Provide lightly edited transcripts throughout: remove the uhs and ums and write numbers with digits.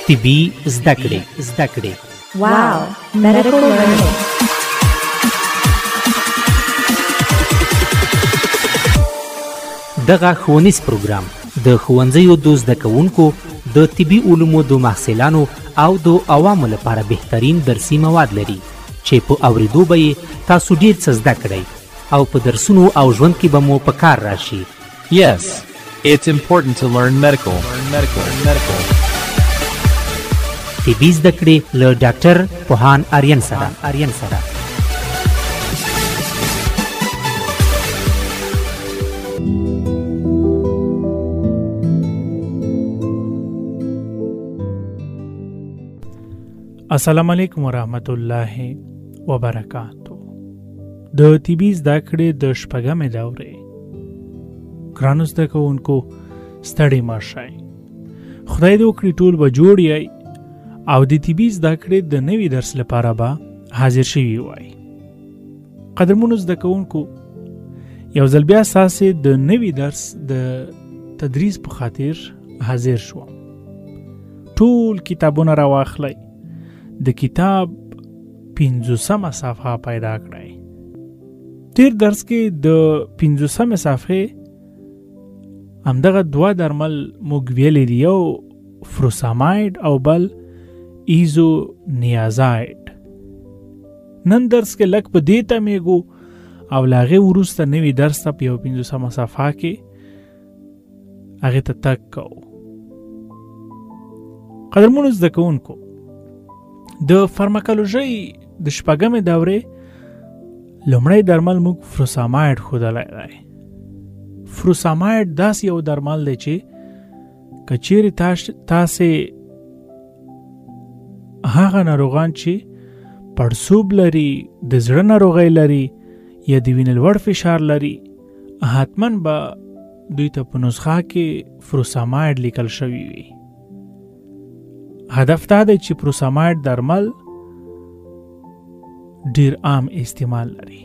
طبي زده کړې. Wow, medical learning. دغه ښوونیز پروګرام د ښوونځیو د زده کوونکو د طبي علومو د محصلانو او د عوامو لپاره بهترین درسي مواد لري چې په اوریدو به یې تاسو ډیر څه زده کړئ او په درسونو او ژوند کې به مو په کار راشي. Yes, it's important to learn medical. طبي زده کړې له ډاکټر پوهان آریان سره. السلام علیکم ورحمت الله وبرکاتو. د طبي زده کړې د شپږمې دورې ګرانو زده کوونکو ستړي مه شئ. خدای دې وکړي ټول به جوړ یئ او د طبي زده کړې د نوي درس لپاره به حاضر شوي وای. قدرمنو زده کوونکو، یو ځل بیا ستاسې د نوي درس د تدریس په خاطر حاضر شوم. ټول کتابونه راواخلئ، د کتاب 50مه صفحه پیدا کړئ. تیر درس کې د 50مه صفحه همدغه 2 درمل موږ ویلي دي، یو فروساماید او بل ایزونیازاید. نن درس کې لږ په دې تمیږو او له هغې وروسته نوي درس ته په یو 50مه صفحه کې هغې ته تګ کوو. قدرمنو زده کوونکو، د فارماکولوژۍ د شپږمې دورې لومړی درمل موږ فروساماید ښودلی دی. فروساماید داسې یو درمل دی چې که چیرې تاسې هغه ناروغان چې پړسوب لري، د زړه ناروغۍ لري یا د وینې لوړ فشار لري، حتما به دوی ته په نسخه کې فروساماید لیکل شوي وي. هدف دا دی چې فروساماید درمل ډیر عام استعمال لري.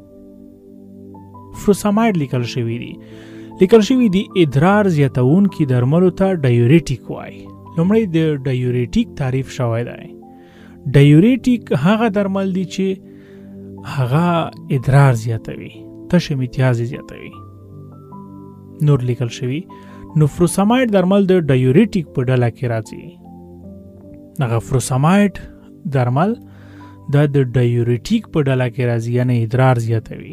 فروساماید لیکل شوي دي ادرار زیاتونکي درملو ته ډایوریټیک وای. لومړی د ډایوریټیک تعریف شوی دی. ډایوریټیک هغه درمل دي چې هغه ادرار زیاتوي، تشه امتیاز زیاتوي. نور لیکل شوي. نو فروساماید درمل د ډایوریټیک په ډله کې راځي. هغه فروساماید درمل د ډایوریټیک په ډله کې راځي، یعنی ادرار زیاتوي.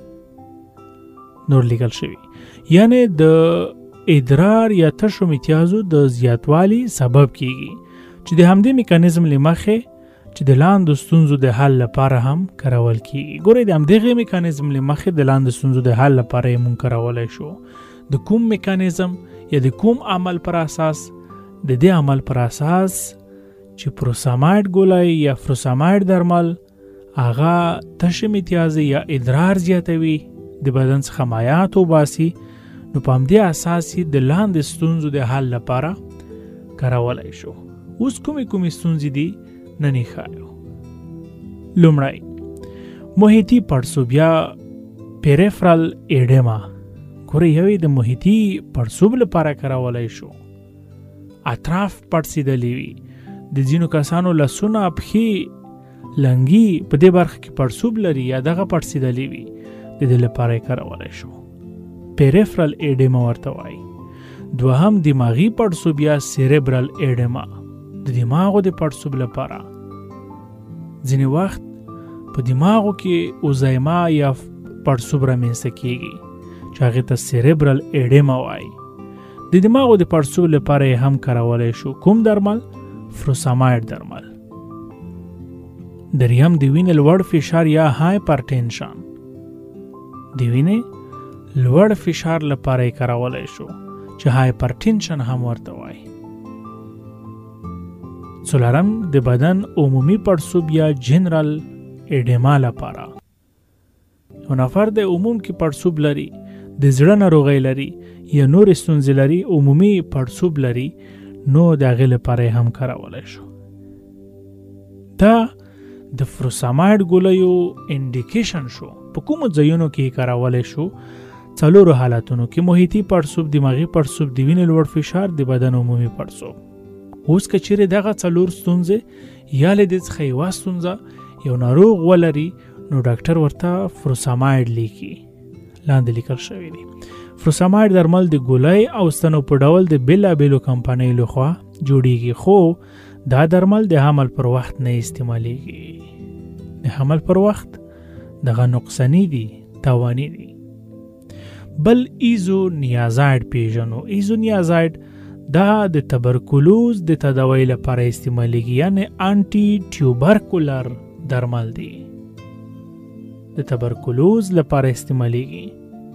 نور لیکل شوي یعنی د ادرار یا تشو امتیازو د زیاتوالي سبب کیږي چې د همدې میکانیزم له مخې چې د لاندې ستونزو د حل لپاره هم کارول کیږي. ګورئ، د همدغه میکانیزم له مخې د لاندې ستونزو د حل لپاره یې مونږ کارولای شو. د کوم میکانیزم یا د کوم عمل پر اساس؟ د دې عمل پر اساس چې فروساماید ګولۍ یا فروساماید درمل هغه تشه امتیاز یا ادرار زیاتوي، د بدن څخه مایعات وباسي. نو په همدې اساس یې د لاندې ستونزو د حل لپاره کارولای شو. اوس کومې ستونزې دي نن یې ښایو. لومړی محیطي پړسوب یا پیریفرال ایډیما. ګورئ، یو د محیطي پړسوب لپاره کارولای شو. اطراف پړسېدلي وي، د ځینو کسانو لاسونه، پښې، لنګي په دې برخه کې پړسوب لري یا دغه پړسېدلي وي، د دې لپاره یې کارولای شو. پیریفرال ایډیما ورته وایي. دوهم دماغي پړسوب یا سیریبرال ایډیما، د دماغو د پړسوب لپاره. ځینې وخت په دماغو کې اوزایما یا پړسوب رامنځته کیږي چې هغې ته سیریبرال ایډیما وایي. د دماغو د پړسوب لپاره یې هم کارولای شو. کوم درمل؟ فروساماید درمل. دریم د وینې لوړ فشار یا هایپرټنشن. د وینې لوړ فشار لپاره یې کارولای شو چې هایپرټنشن هم ورته وایي. څلورم د بدن عمومي پړسوب یا جنرال ایډیما لپاره. یو نفر د عموم کې پړسوب لري، د زړه ناروغۍ لري یا نور ستونزې لري، عمومي پړسوب لري، نو د هغې لپاره هم کارولای شو. دا د فروساماید ګولیو انډیکیشن شو. په کومو ځایونو کې کارولای شو؟ 4 حالتونو کې: محیطي پړسوب، دماغي پړسوب، د وینې لوړ فشار، د بدن عمومي پړسوب. اوس که چیرې دغه 4 ستونزې یا له دې څخه یوه ستونزه یو ناروغ ولري نو ډاکټر ورته فروساماید لیکي. لاندې لیکل شوی دی فروساماید درمل د ګولۍ او ستنو په ډول د بېلابېلو کمپنیو لخوا جوړیږي، خو دا درمل د حمل پر وخت نه استعمالیږي. د حمل پر وخت دغه نقصانی دي، تاوانی دي. بل ایزونیازاید پیژنو. ایزونیازاید دا د تبرکلوز د تداوی لپاره استعمالیږي، یعنی انټي ټیوبرکولر درمل دی. د تبرکلوز لپاره استعمالیږي.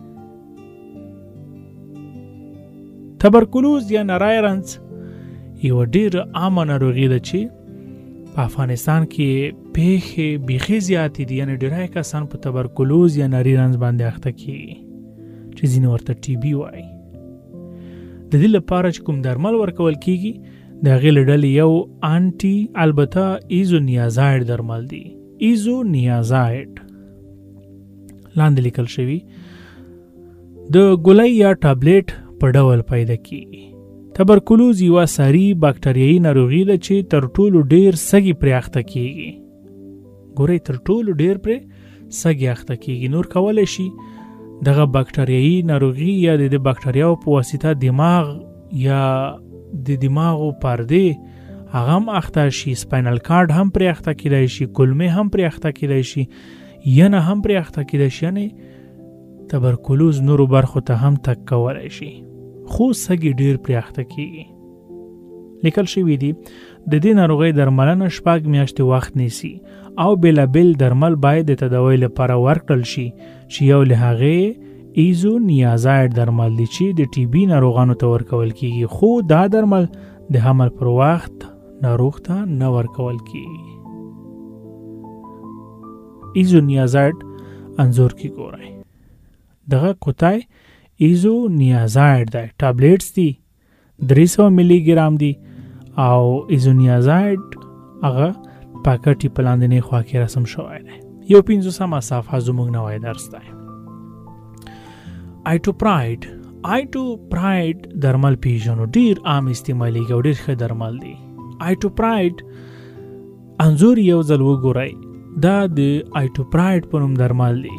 تبرکلوز یا نری رنځ یو ډیر عامه ناروغي ده چې په افغانستان کې پیښې بیخي زیاتې دي، یعنی ډیری کسان په تبرکلوز یا نری رنځ باندې اخته کیږي چې ځینې ورته ټي بي وایي. د دې لپاره چې کوم درمل ورکول کیږي د هغې له ډلې یو انټي البته ایزونیازاید درمل دی. ایزونیازاید لاندې لیکل شوي د ګولۍ یا ټابلیټ په ډول پیدا کیږي. تبرکلوز یوه ساري باکتریایي ناروغي ده چې تر ټولو ډیر سږي پرې اخته کیږي. ګورئ تر ټولو ډیر پرې سږي اخته کیږي. نور کولی شي دغه باکتریایي ناروغي یا د باکتریاو په واسطه دماغ یا د دماغو پردې هغه هم اخته شي، سپاینل کارډ هم پرې اخته کیدای شي، کولمې هم پرې اخته کیدای شي، ینه هم پرې اخته کیدای شي. یعنې تبرکلوز نورو برخو ته هم تک کولی شي، خو سږي ډیر پرې اخته کیږي. لیکل شوي دي د دې ناروغۍ درملنه 6 میاشتې وخت نیسي او بېلابېل درمل باید د تداوی لپاره ورکړل شي چې یو له هغې ایزونیازاید درمل دی چې د ټي بي ناروغانو ته ورکول کیږي، خو دا درمل د حمل پر وخت ناروغ ته نه ورکول کیږي. ایزونیازاید انځور کې ګورئ دغه کوتای ایزونیازاید دی، ټابلیټس دي 300 ملي ګرام دي او ایزونیازاید هغه پاکټ په لاندنۍ خوا کې رسم شوی دی. یو 50مه صفحه زموږ نوی درس دی. آیټوپراید درمل پیژنو. ډیر عام استعمالیږي او ډیر ښه درمل دی. آیټوپراید انځور یو ځل وګورئ. دا د آیټوپراید په نوم درمل دی.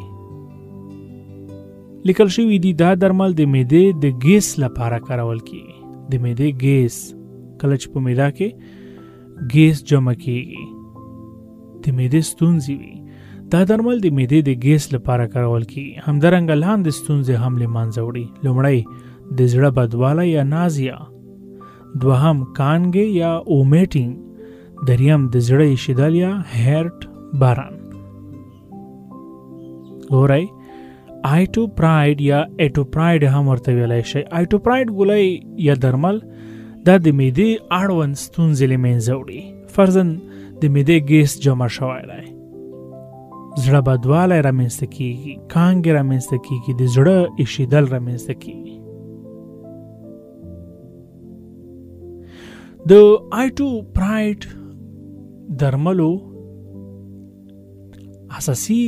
لیکل شوي دي دا درمل د معدې د ګیس لپاره کارول کیږي. د معدې ګیس کله چې په معده کې ګیس جمع کیږي، د معدې ستونزې وي، دا درمل د معدې د ګیس لپاره کارول کیږي. همدارنګه لاندې ستونزې هم له منځه وړي. لومړی د زړه بدوالی یا نازیا، دوهم کانګې یا اومیټینګ، دریم د زړه ایشیدل یا هرټ برن. ګورئ آیټوپراید یا ایټوپراید هم ورته ویلی شي. آیټوپراید ګولۍ یا درمل دا د معدې اړوند ستونزې له منځه وړي. فرضاً د معدې ګیس جمع شوی دی، زړه بدوالی رامنځته کیږي، کانګې رامنځته کیږي، د زړه ایشیدل رامنځته کیږي. د آیټوپراید درملو اساسي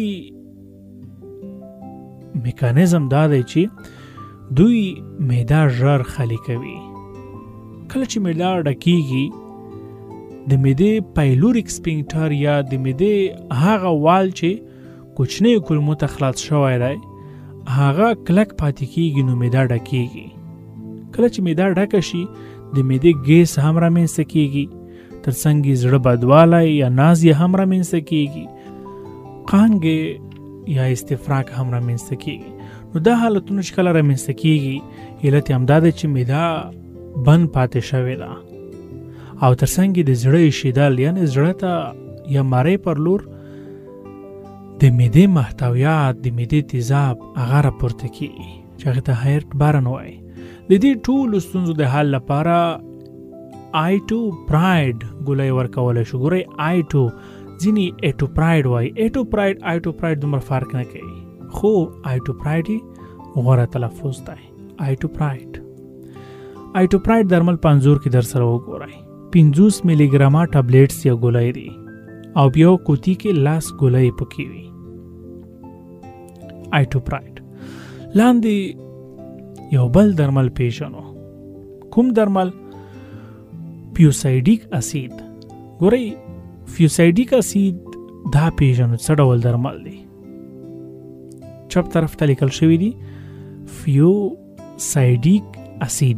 میکانیزم دا دی چې دوی معده ژر خالي کوي. کله چې معده ډکیږي د معدې پایلوریک سپینکټر یا د معدې هغه وال چې کوچنیو کولمو ته خلاص شوی دی هغه کلک پاتې کیږي، نو معده ډکیږي. کله چې معده ډکه شي د معدې ګیس هم رامنځته کیږي، ترڅنګ یې زړه بدوالی یا نازیه هم رامنځته کیږي، قانګې یا استفراغ هم رامنځته کیږي. نو دا حالتونه چې کله رامنځته کیږي علت یې همدا دی چې معده بند پاتې شوې ده او ترڅنګ یې د زړه ایشیدل یعنې زړه ته یا مرۍ پر لور د معدې محتویات د معدې تیزاب هغه راپورته کیږي چې هغې ته هرټ برن وایي. د دې ټولو ستونزو د حل لپاره آیټوپراید ګولۍ ورکولی شو. ګورئ آیټو ځینې ایټوپراید وایي. آیټوپراید دومره فرق نه کوي، خو آیټوپراید یې غوره تلفظ دی. آیټوپراید درمل په انځور کې در سره وګورئ. 50 ملي ګرامه ټابلیټس یا ګولۍ دي او بیا کوټي کې 10 ګولۍ پکې وي. آیټوپراید. لاندې یو بل درمل پیژنو. کوم درمل؟ فیوسایډیک اسید. ګورئ فیوسایډیک اسید دا پیژنو څه ډول درمل دی. چپ طرف ته لیکل شوی دی فیوسایډیک اسید.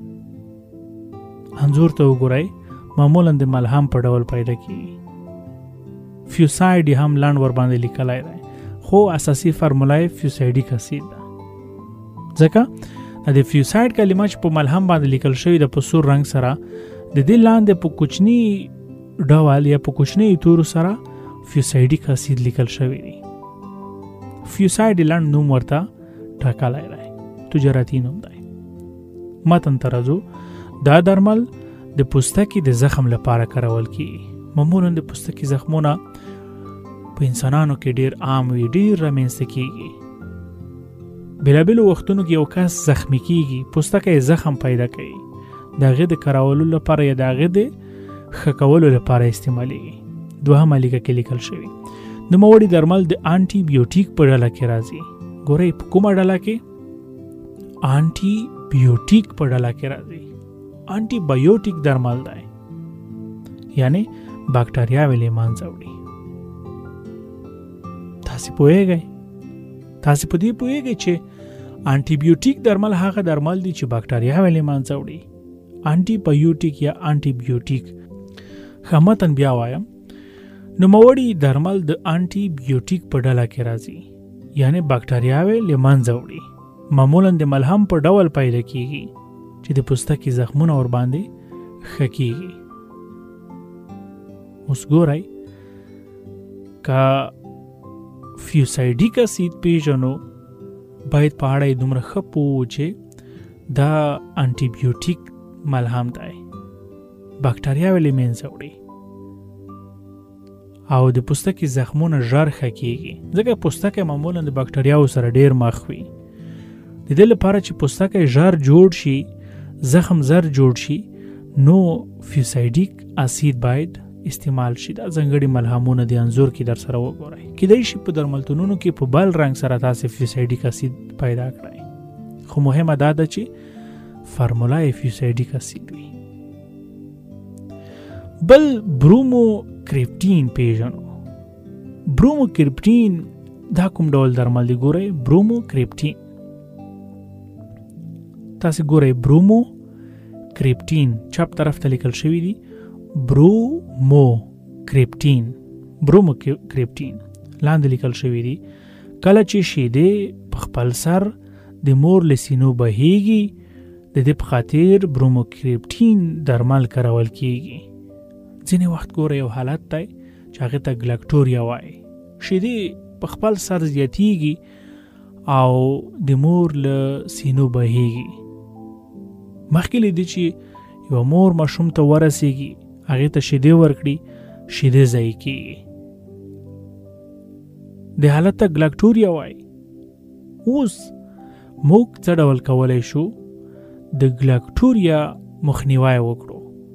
انځور ته وګورئ معمولا د ملهم په ډول پیدا کیږي. فیوساید هم لنډ ور باندې لیکلای دی خو اساسي فارمولا یې فیوسایډیک اسید ده. ځکه د فیوساید کلمه چې په ملهم باندې لیکل شوی د په سور رنګ سره د دې لاندې په کوچني ډول یا په کوچني تورو سره فیوسایډیک اسید لیکل شوی دی. فیوساید لنډ نوم ورته ټاکلی دی، تجارتي نوم دی. متن ته راځو. دا درمل د پوستکي د زخم لپاره کارول کیږي. معمولا د پوستکي زخمونه په انسانانو کې ډیر عام وي، ډیر رامنځته کیږي. بېلابېلو وختونو کې یو کس زخمی کیږي، پوستکی زخم پیدا کوي، د هغې د کارولو لپاره یا د هغې د ښه کولو لپاره استعمالیږي. دوهمه لیکه کې لیکل شوي. نوموړي درمل د انټي بیوټیک په ډله کې راځي. ګورئ په کومه ډله کې؟ انټي بیوټیک په ډله کې راځي. انټي بایوټیک درمل دی، یعنی باکټریاوې له منځه وړي. تاسې پوهیږئ؟ تاسې په دې پوهیږئ چې انټي بیوټیک درمل هغه درمل دي چې باکټریاوې له منځه وړي. انټي بایوټیک یا انټي بیوټیک. ښه متن بیا وایم. نوموړي درمل د انټي بیوټیک په ډله کې راځي، یعنی باکټریاوې له منځه وړي. معمولا د ملهم په ډول پیدا کیږي چې د پوستکي زخمونه ور باندې ښه کیږي. اوس ګورئ که فیوسایډیک اسید پیژنو باید په اړه یې دومره ښه پوه چې دا انټي بیوټیک ملهم دی، باکټریاوې له منځه وړي او د پوستکي زخمونه ژر ښه کیږي. ځکه پوستکی معمولا د باکټریاو سره ډیر مخ وي. د دې لپاره چې پوستکی ژر جوړ شي، زخم زر جوړ شي، نو فیوسایډیک اسید باید استعمال شي. دا ځانګړي ملهمونه د انځور کې در سره وګورئ. کیدای شي په درملتونونو کې په بل رنګ سره تاسې فیوسایډیک اسید پیدا کړئ، خو مهمه دا ده چې فارمولا یې فیوسایډیک اسید وي. بل برومو کریپټین پیژنو. برومو کریپټین دا کوم ډول درمل دی؟ ګورئ برومو کریپټین. تاسې ګورئ برومو کریپټین چپ طرف ته لیکل شوی دی برومو کریپټین. برومو کریپټین لاندې لیکل شوی دی کله چې شیدې په خپل سر د مور له سینو بهیږي، د دې په خاطر برومو کریپټین درمل کارول کیږي. ځینې وخت ګوره یو حالت دی چې هغې ته ګلکټوریا وایي. شیدې په خپل سر زیاتیږي او د مور له سینو بهیږي. مخکې له دې چې یو مور ماشوم ته ورسیږي، هغې ته شیدې ورکړي، شیدې ضایع کیږي. د حالت ته ګلکټوریا وایي. اوس موږ څه ډول کولی شو د ګلکټوریا مخنیوی وکړو؟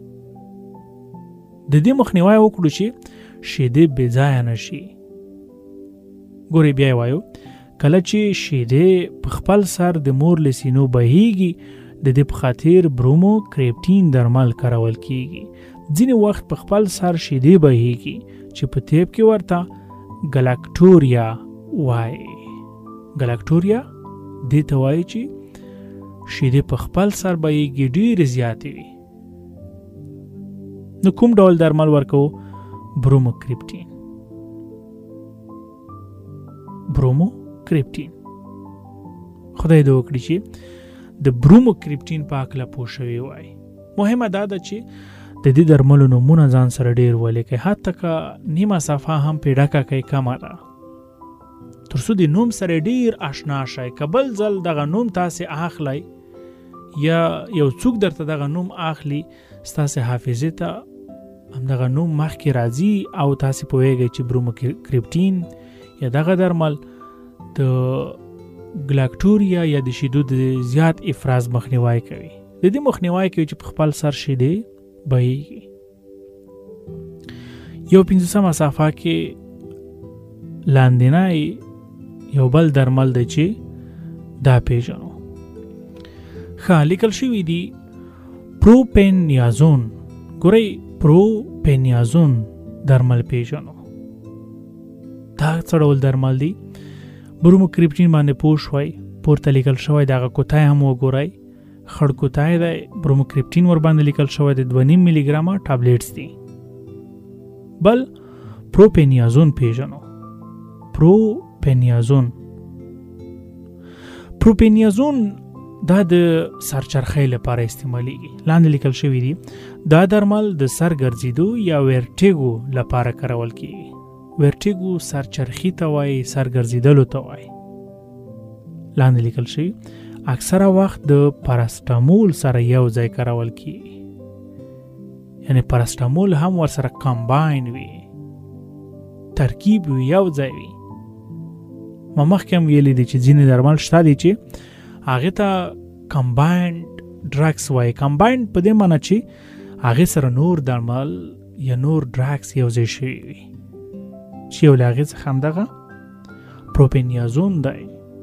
د دې مخنیوی وکړو چې شیدې بې ځایه نه شي. ګورئ بیا یې وایو کله چې شیدې په خپل سر د مور له سینو بهیږي، د دې په خاطر برومو کریپټین درمل کارول کیږي. ځینې وخت په خپل سر شیدې بهیږي چې په طب کې ورته ګلکټوریا وایي. ګلکټوریا دې ته وایي چې شیدې په خپل سر بهیږي، ډېرې زیاتې وي. نو کوم ډول درمل ورکو؟ برومو کریپټین. برومو کریپټین. خدای دې وکړي چې د برومو کریپټین په هکله پوه شوي وای. مهمه دا ده چې د دې درملو نومونه ځان سره ډېر ولیکئ، حتی که نیمه صفحه هم پې ډکه کئ کمه ده، تر څو د نوم سره ډېر اشنا شئ. که بل ځل دغه نوم تاسې اخلی یا یو څوک درته دغه نوم اخلي، ستاسې حافظې ته همدغه نوم مخکې راځي او تاسې پوهیږئ چې برومو کریپټین یا دغه درمل د ګلکټوریا یا د شیدو د زیات افراز مخنیوی کوي. د دې مخنیوی کوي چې په خپل سر شیدې بهیږي. یو 15مه صفحه کې لاندینی یو بل درمل دی چې دا پیژنو. ښه لیکل شوي دي پروپینیازون. ګورئ پروپینیازون درمل پیژنو. دا څه ډول درمل دي؟ بروموکریپټین باندې پوه شوئ، پورته لیکل شوی د هغه کوتای هم وګورئ. خړ کوتای دی، بروموکریپټین ور باندې لیکل شوی د 2.5 ملي ګرامه ټابلیټس دي. بل پروپینیازون پیژنو. پروپینیازون دا د سرچرخۍ لپاره استعمالیږي. لاندې لیکل شوی دي دا درمل د سر ګرځېدو یا ورټیګو لپاره کارول کیږي. ورټیګو سرچرخي ته وایي، سر ګرځېدلو ته وایي. لاندې لیکل شوی اکثره وخت د پاراسټامول سره یو ځای کارول کیږي، یعنی پاراسټامول هم ورسره کمباین وي، ترکیب وي، یو ځای وي. ما مخکې هم ویلي دي چې ځینې درمل شته دي چې هغې ته کمباینډ ډرګس وایي. کمباینډ په دې معنی چې هغې سره نور درمل یا نور ډرګس یو ځای شوي وي، چې یو له هغې څخه همدغه پروپینیازون دی.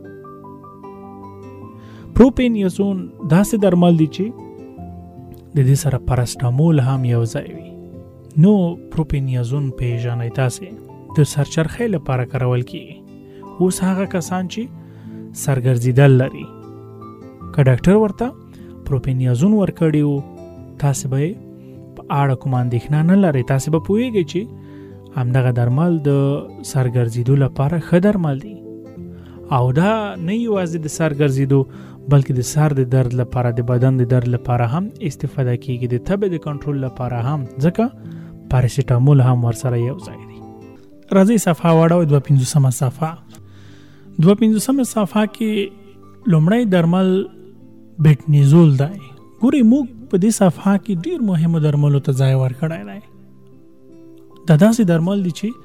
پروپینیازون داسې درمل دي چې د دې سره پاراسټامول هم یو ځای وي. نو پروپینیازون پیژنئ، تاسې د سرچرخۍ لپاره کارول کیږي. اوس هغه کسان چې سرګرځېدل لري، که ډاکټر ورته پروپینیازون ورکړي وو، تاسې به په اړه کومه اندېښنه نه لرئ. تاسې به پوهیږئ چې همدغه درمل د سرګرځېدو لپاره ښه درمل دي، او دا نه یوازې د سرګرځېدو بلکې د سر د درد لپاره، د بدن د درد لپاره هم استفاده کیږي، د تبې د کنټرول لپاره هم، ځکه پاراسټامول هم ورسره یو ځای دي. راځئ صفحه واړوئ، 250 صفحه. 250 صفحه کې لومړی درمل بیټنیزول دی. ګورئ موږ په دې صفحه کې ډیر مهمو درملو ته ځای ورکړی دی. دا داسې درمل دي چې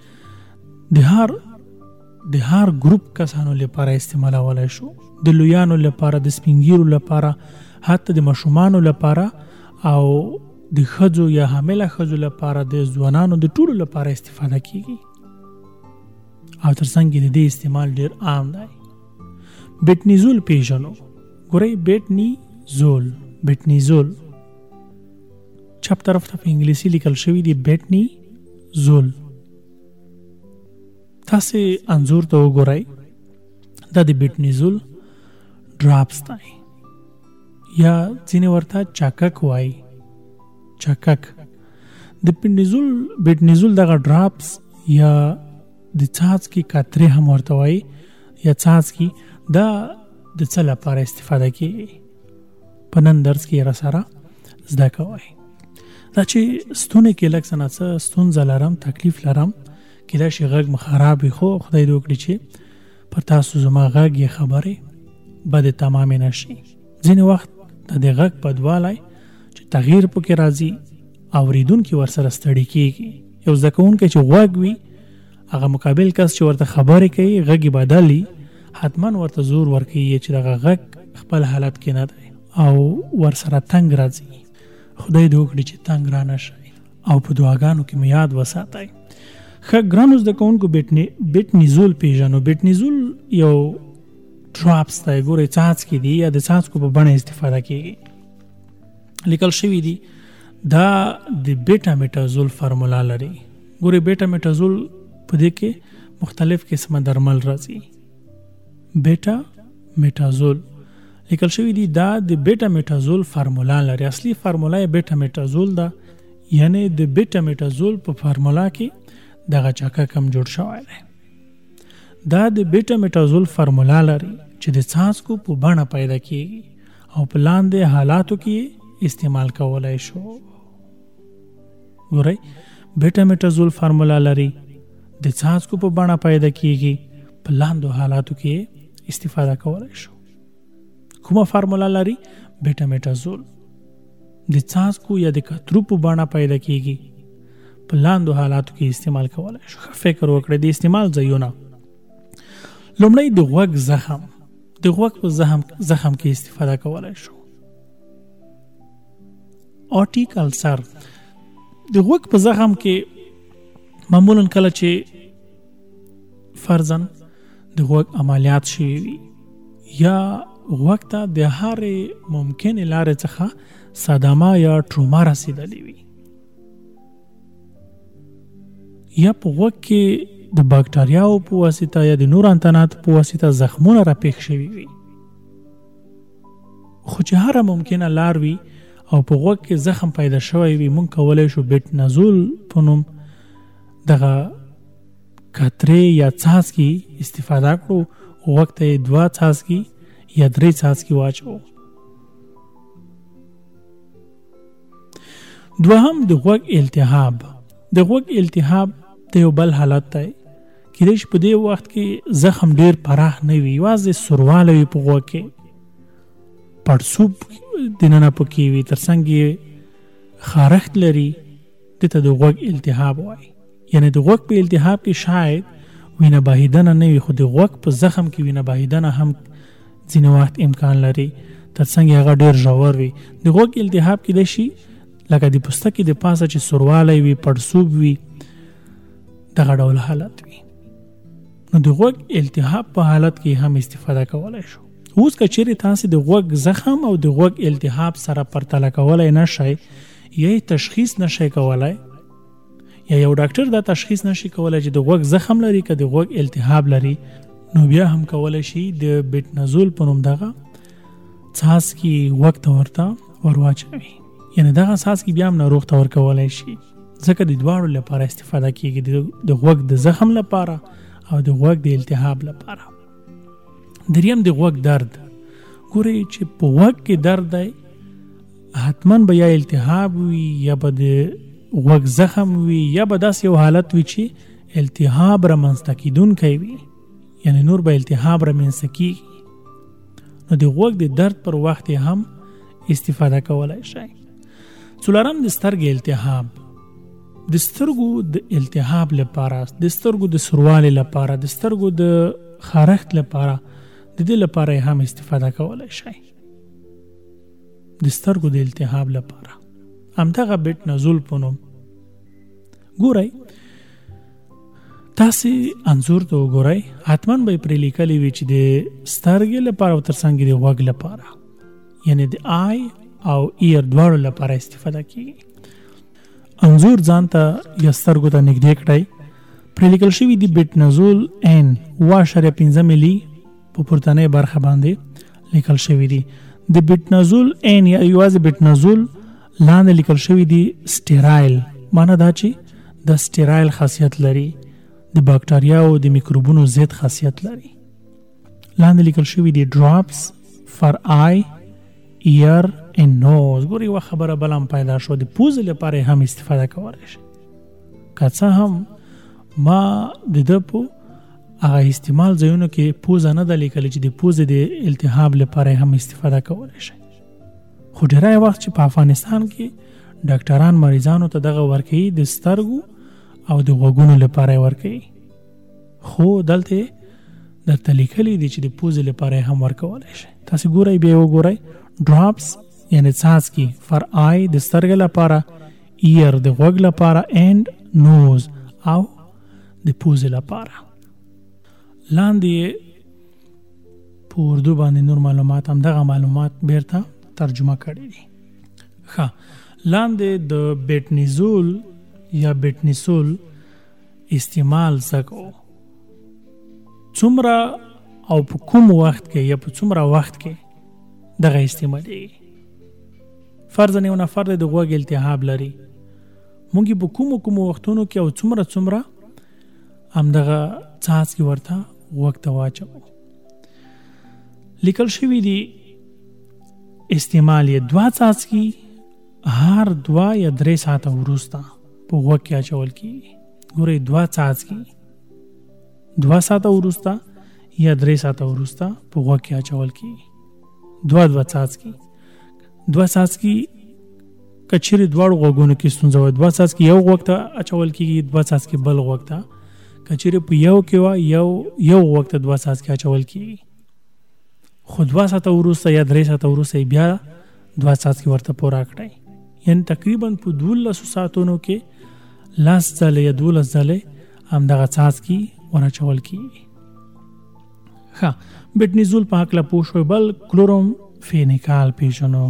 د هر ګروپ کسانو لپاره استعمالولای شو، د لویانو لپاره، د سپینګیرو لپاره، حتی د ماشومانو لپاره، او د ښځو یا حامله ښځو لپاره، د ځوانانو، د ټولو لپاره استفاده کیږي، او ترڅنګ د دې استعمال ډیر عام دی. بیټنیزول پیژنو. ګورئ بیټنیزول چپ طرف ته په انګلیسي لیکل شوی دی بیټنیزول. تاسې انځور ته وګورئ، دا د بیټنیزول ډراپس دی، یا ځینې ورته چاکک وایي. چاکک د بیټنیزول دغه ډراپس یا د څاڅکي قطرې هم ورته وایي، یا څاڅکي، دا د څه لپاره استفاده کیږي؟ په نن درس کې را سره زده کوئ. دا چې ستوني کې لږ څه نه څه ستونزه لرم، تکلیف لرم، کېدای شي غږ مې خراب وي، خو خدای دې وکړي چې پر تاسو زما غږ یا خبرې بدې تمامې نه شي. ځینې وخت د دې غږ بدوالی چې تغییر پکې راځي، اورېدونکي ورسره ستړي کېږي. یو زده کوونکی چې غوږ وي، هغه مقابل کس چې ورته خبرې کوي غږ یې بدل وي، حتما ورته زور ورکوي چې دغه غږ خپل حالت کې نه دی او ورسره تنګ راځي. خدای دې وکړي چې تنګ را نه شي، او په دعاګانو کې مو یاد وساتئ. ښه ګرانو زده کوونکو، بیټنیزول پیژنو. بیټنیزول یو ډراپس دی. ګورئ څاڅکي دي، یا د څاڅکو په بڼه استفاده کیږي. لیکل شوي دي دا د بیټامیټازول فارمولا لري. ګورئ بیټامیټازول په دې کې مختلف قسمه درمل راځي. بیټامیټازول لیکل شوی دی دا د بیټامیټازول فارمولا لري. اصلي فارمولا یې بیټامیټازول ده، یعنی د بیټامیټازول په فارمولا کې دغه چاکک هم جوړ شوی دی. دا د بیټامیټازول فارمولا لري چې د څاڅکو په بڼه پیدا کیږي او په لاندې حالاتو کې استعمال کولای شو. ګورئ بیټامیټازول فارمولا لري، د څاڅکو په بڼه پیدا کیږي، په لاندې حالاتو کې استفاده کولای شو. کومه فارمولا لري؟ بیټامیټازول. د څاڅکو یا د قطرو په بڼه پیدا کیږي، په لاندې حالاتو کې استعمال کولای شو. فکر وکړئ د استعمال ځایونه. لومړی د غوږ زخم. د غوږ په زخم کې استفاده کولای شو. اوټیک السر. د غوږ په زخم کې معمولا کله چې فرضاً د غوږ عملیات شوی وي، یا غوږ ته د هرې ممکنې لارې څخه صدمه یا ټروما رسیدلې وي، یا په غوږ کې د باکټریاو په واسطه یا د نور انتنات په واسطه زخمونه راپېښ شوي وي. خو چې هره ممکنه لار وي او په غوږ کې زخم پیدا شوی وي، مونږ کولی شو بټنازول په نوم دغه قطرې یا څاڅکي استفاده کړو. غوږ ته یې 2 څاڅکي یا 3 څاڅکي واچوو. دوهم د غوږ التهاب. د غوږ التهاب د یو بل حالت دی. کېدای شي په دې وخت کې زخم ډیر پراخ نه وي، یوازې سوروالی وي په غوږ کې، پړسوب دننه پکې وي، تر څنګ یې خارښت لري، دې ته د غوږ التهاب وایي. یعنی د غوږ په التهاب کې شاید وینه بهیدنه نه وي، خو د غوږ په زخم کې وینه بهیدنه هم ځینې وخت امکان لري، تر څنګ هغه ډیر ژور وي. د غوږ التهاب کېدای شي لکه د پوستکي د پاسه چې سوروالی وي، پړسوب وي، دغه ډول حالت وي. نو د غوږ التهاب په حالت کې هم استفاده کولی شو. اوس که چیرې تاسې د غوږ زخم او د غوږ التهاب سره پرتله کولی نه شئ، یا تشخیص نشئ کولی، یا یو ډاکټر دا تشخیص نشي کولی چې د غوږ زخم لري که د غوږ التهاب لري، نو بیا هم کولی شي د بټنازول په نوم دغه څاڅکي غوږ ته ورته ورواچوي. یعنی دغه څاڅکي بیا هم ناروغ ته ورکولی شي، ځکه د دواړو لپاره استفاده کیږي، د غوږ د زخم لپاره او د غوږ د التهاب لپاره. دریم د غوږ درد. ګورئ چې په غوږ کې درد دی، حتما به یا التهاب وي یا به د غوږ زخم وي یا به داسې یو حالت وي چې التهاب رامنځته کیدونکی وي، یعنی نور به التهاب رامنځته کیږي. نو د غوږ د درد پر وخت هم استفاده کولی شئ. څلورم د سترګې التهاب. د سترګو د التهاب لپاره، د سترګو د سروالي لپاره، د سترګو د خارښت لپاره، د دې لپاره هم استفاده کولی شئ. د سترګو د التهاب لپاره همدغه بټنازول په نوم. ګورئ تاسې انځور ته وګورئ، حتما به یې پرې لیکلی وي چې د سترګې لپاره او تر څنګ د غوږ لپاره، یعنی د آی او ایر دواړو لپاره استفاده کیږي. انځور ځان ته یا سترګو ته نږدې کړئ، پرې لیکل شوي دي بټنازول ان 0.5 ملي په پورتنۍ برخه باندې لیکل شوي دي. د بټنازول ان یا یوازې بټنازول لاندې لیکل شوي دي سټیرایل، معنی دا چې د سټیرایل خاصیت لري، د باکټریاو د میکروبونو ضد خاصیت لري. لاندې لیکل شوي دي ډراپس فار آی ایر and nose. ګوري یوه خبره بل هم پیدا شو، د پوزې لپاره هم استفاده کولی شي. که څه هم ما د ده په هغه استعمال ځایونو کې پوزه نه ده لیکلې چې د پوزې د التهاب لپاره هم استفاده کولی شي، خو ډیری وخت چې په افغانستان کې ډاکټران مریضانو ته دغه ورکوي د سترګو او د غوږونو لپاره یې ورکوي، خو دلته درته لیکلی دي چې د پوزې لپاره هم ورکولی شي. تاسې ګورئ، بیا وګورئ ډراپس یعنی څاڅکي، فار آی د سترګې لپاره، ایر د غوږ لپاره، اینډ نوز او د پوزې لپاره. لاندې په اردو باندې نور معلومات هم دغه معلومات بیرته ترجمه کړي دي. لاندې د بټنیزول یا بټنیسول استعمال سکو، څومره او په کوم وخت کې یا په څومره وخت کې دغه استعمالېږي. فرضاً یو نفر د غوږ التهاب لري، موږ په کومو وختونو کې او څومره همدغه څاڅکي ورته غوږ ته واچوو. لیکل شوي دي استعمال یې 2 څاڅکي هر 2 یا 3 ساعته وروسته په غوږ کې اچول کېږي. ګورئ 2 څاڅکي 2 ساعته وروسته یا 3 ساعته وروسته په غوږ کې اچول کېږي. 2 څاڅکي 2 څاڅکي که چیرې دواړو غوږونو کې ستونزه وي، 2 څاڅکي یو غوږ ته اچول کېږي، 2 څاڅکي بل غوږ ته. که چیرې په یو کې وه یو غوږ ته 2 څاڅکي اچول کېږي، خو 2 ساعته وروسته یا 3 ساعته وروسته بیا 2 څاڅکي ورته پوره کړئ. یعنی تقریبا په 12 ساعتونو کې 10 ځلې یا 12 ځلې همدغه څاڅکي ور اچول کېږي. بټنیزول په هکله پوه شوئ. بل کلوروم فینیکال پیژنو.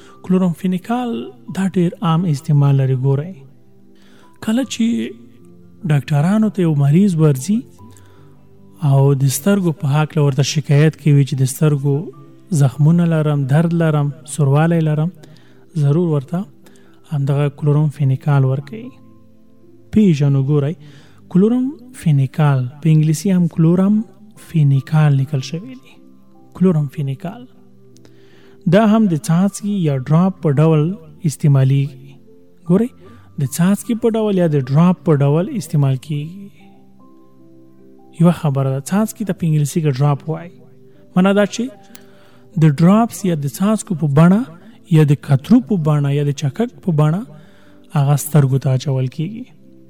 کلوروم فینیکال دا ډېر عام استعمال لري. ګورئ کله چې ډاکټرانو ته یو مریض ورځي او د سترګو په هکله ورته شکایت کوي چې د سترګو زخمونه لرم، درد لرم، سوروالی لرم، ضرور ورته همدغه کلورم فینیکال ورکوي. پیژنو ګورئ کلورم فینیکال په انګلیسي هم کلورم فینیکال لیکل شوی دی. کلورم فینیکال دا هم د څاڅکي یا ډراپ په ډول استعمالیږي. ګورئ د څاڅکي په ډول یا د ډراپ په ډول استعمال کیږي. یو خبره ده څاڅکي ته په انګلیسي کې ډراپ وایي، معنا دا چې د ډراپس یا د څاڅکو په بڼه یا د قطرو په بڼه یا د چکک په بڼه هغه سترګو ته اچول کیږي.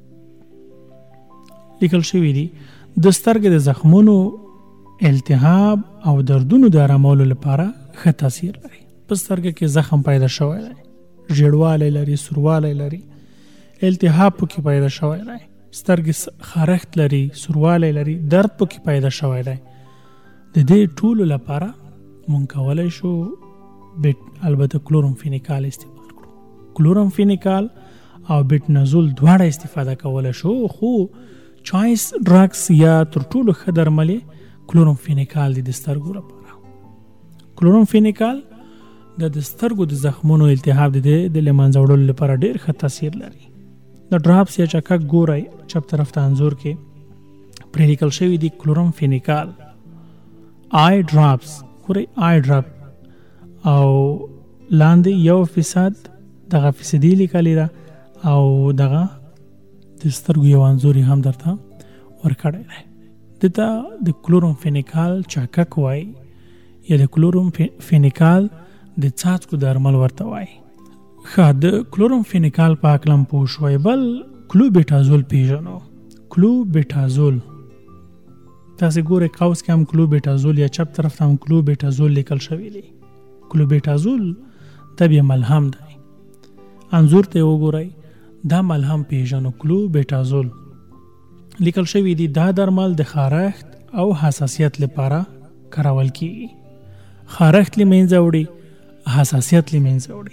لیکل شوی دی د سترګې د زخمونو، التهاب او دردونو د آرامولو لپاره ښه تاثیر لري. په سترګه کې زخم پیدا شوی دی، ژیړوالی لري، سوروالی لري، التهاب پکې پیدا شوی دی، سترګې خارښت لري، سوروالی لري، درد پکې پیدا شوی دی. د دې ټولو لپاره مونږ کولی شو البته کلورم فینیکال استعمال کړو. کلورم فینیکال او بیټنازول دواړه استفاده کولی شو، خو چایس ډرګس یا تر ټولو ښه درمل کلورم فینیکال دی د سترګو لپاره. کلورم فینیکال د سترګو د زخمونو التهاب د له منځه وړلو لپاره ډېر ښه تاثیر لري. د ډراپس یا چکک ګورئ چپ طرف ته انځور کې پرې لیکل شوي دي کلورم فینیکال. آی ډراپس ګورئ آی ډراپ او لاندې 1% دغه فیصدي لیکلې ده او دغه د سترګو یو انځور هم درته ورکړی دی. دته د کلورم فینیکال چکک وایي یا د کلورم فینیکال د څاڅکو درمل ورته وایي. ښه د کلورم فینیکال په هکله هم پوه شوئ. بل کلوبیټازول پیژنو. کلوبیټازول تاسې ګورئ قوس کې هم کلوبیټازول یا چپ طرف ته هم کلوبیټازول لیکل شوی دی. کلوبیټازول دا بیا ملهم دی. انځور ته وګورئ دا ملهم پیژنو. کلوبیټازول لیکل شوی دی دا درمل د خارښت او حساسیت لپاره کارول کیږي. خارښت له منځه وړي، حساسیت له منځه وړي.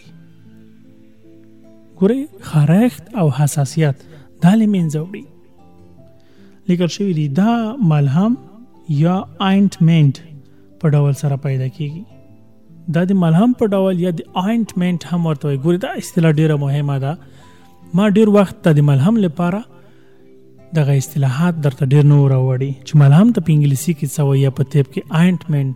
ګورئ خارښت او حساسیت دا له منځه وړي. لیکل شوی دی دا ملهم یا آینټمنټ په ډول سره پیدا کیږي. دا د ملهم په ډول یا د آینټمنټ هم ورته وایي. ګورئ دا اصطلاح ډیره مهمه ده. ما ډیر وخت ته د ملهم لپاره دغه اصطلاحات درته ډیر نه راوړي چې ملهم ته په انګلیسي کې څه وایي یا په طب کې آینټمنټ.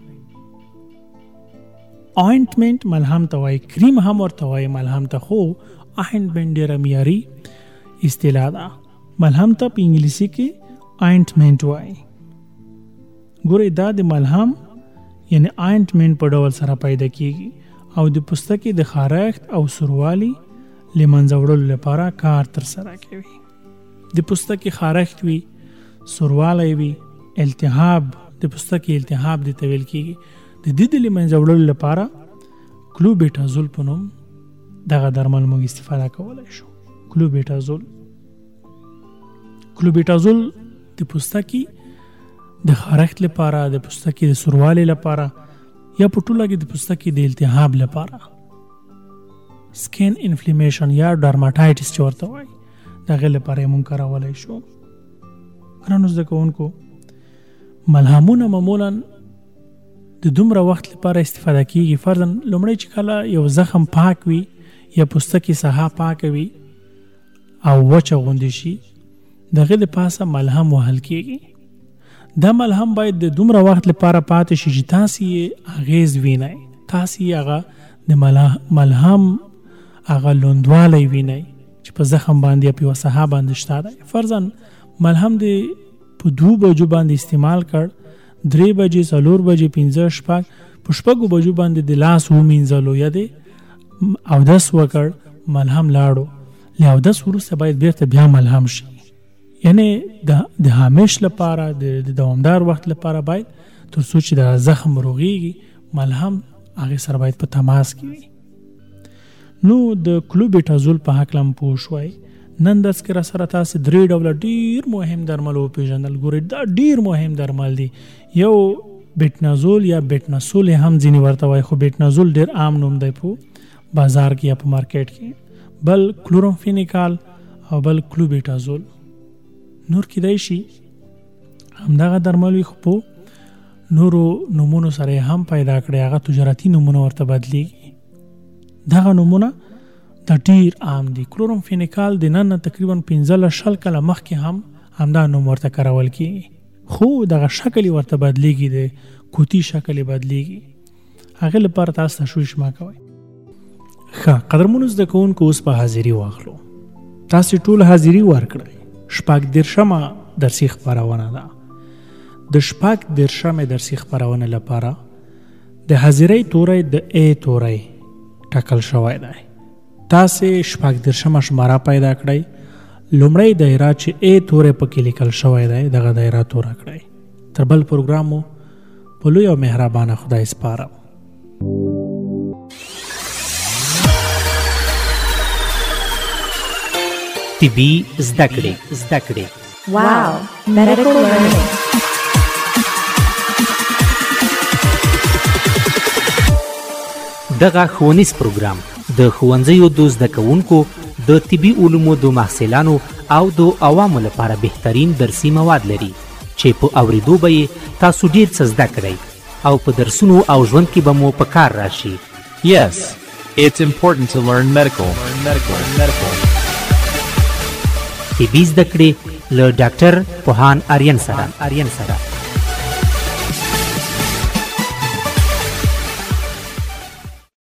آینټمنټ ملهم ته وایي، کریم هم ورته وایي ملهم ته، خو آینټمنټ ډیره معیاري اصطلاح ده. ملهم ته په انګلیسي کې آینټمنټ وایي. ګورئ دا د ملهم یعنی آینټمنټ په ډول سره پیدا کیږي او د پوستکي د خارښت او سوروالی له منځه وړلو لپاره کار ترسره کوي. د پوستکي خارښت وي، سوروالی وي، التهاب، د پوستکي التهاب د تویل کیږي. د دې د له منځه وړلو لپاره کلوبیټازول په نوم دغه درمل موږ استفاده کولی شو. کلوبیټازول د پوستکي د خارښت لپاره، د پوستکي د سوروالی لپاره یا په ټوله کې د پوستکي د التهاب لپاره، سکین انفلیمیشن یا ډرماټایټس چې ورته وایي، دغه لپاره یې مونږ کارولی شو. ګرانو زده کوونکو، ملهمونه معمولا د دومره وخت لپاره استفاده کیږي. فرضاً لومړی چې کله یو زخم پاک وي یا پوستکي ساحه پاکه وي او وچه غوندې شي، دغه د پاسه ملهم وهل کیږي. دا ملهم باید د دومره وخت لپاره پاتې شي چې تاسې یې اغیز وینئ، تاسې یې هغه د ملهم هغه لوندوالی وینئ چې په زخم باندې یا په یوه ساحه باندې شته دی. فرضاً ملهم د په 2 بجو باندې استعمال کړ، 3 بجې، 4 بجې، 5، 6 په 6 بجو باندې د لاس ومینځلو یا د اودس وکړ، ملهم لاړو. له اودس وروسته باید بیرته بیا ملهم شي. یعنی د همیش لپاره د دوامدار وخت لپاره باید تر څو چې د زخم روغیږي ملهم هغې سره باید په تماس کې وي. نو د کلوبیټازول په هکله هم پوه شوئ. نن درس کې را سره تاسې 3 ډوله ډیر مهم درمل وپېژندل. ګورئ دا ډیر مهم درمل دي. یو بیټنازول یا بیټناسول هم ځینې ورته وایي، خو بیټنازول ډیر عام نوم دی په بازار کې یا په مارکیټ کې. بل کلورم فینیکال او بل کلوبیټازول. نور کیدای شي همدغه درمل وي، خو په نورو نومونو سره یې هم پیدا کړی، هغه تجارتي نومونه ورته بدلیږي. دغه نومونه د ډیر عام دي. کلورامفینیکال د نن تقریبا 15 کاله مخکې هم همدا نوم ورته کارول کیږي، خو دغه شکل یې ورته بدلیږي، د کوتی شکل یې بدلیږي. هغه لپاره تاسو تشویش مه کوئ. ښه قدرمنو زده کوونکو، اوس په حاضري واخلو. تاسو ټول حاضري ورکړئ. 14مه درسي خپرونه ده. د 14مه درسي خپرونه لپاره د حاضرۍ توری د A توری ټاکل شوی دی. تاسو 14مه شماره پیدا کړئ. لومړی دایره چې A توری پکې لیکل شوی دی دغه دایره توره کړئ. تر بل پروګرامو په لوی او مهربانه خدای سپارم. طبي زده کړې. Wow, medical learning. دغه ښوونیز پروګرام د ښوونځیو د زده کوونکو د طبي علومو د محصلانو او د عوامو لپاره بهترین درسي مواد لري چې په اوریدو به یې تاسو ډیر څه زده کړئ او په درسونو او ژوند کې به مو په کار راشي. Yes, it's important to learn medical. طبي زده کړې له ډاکټر پوهان آریان سره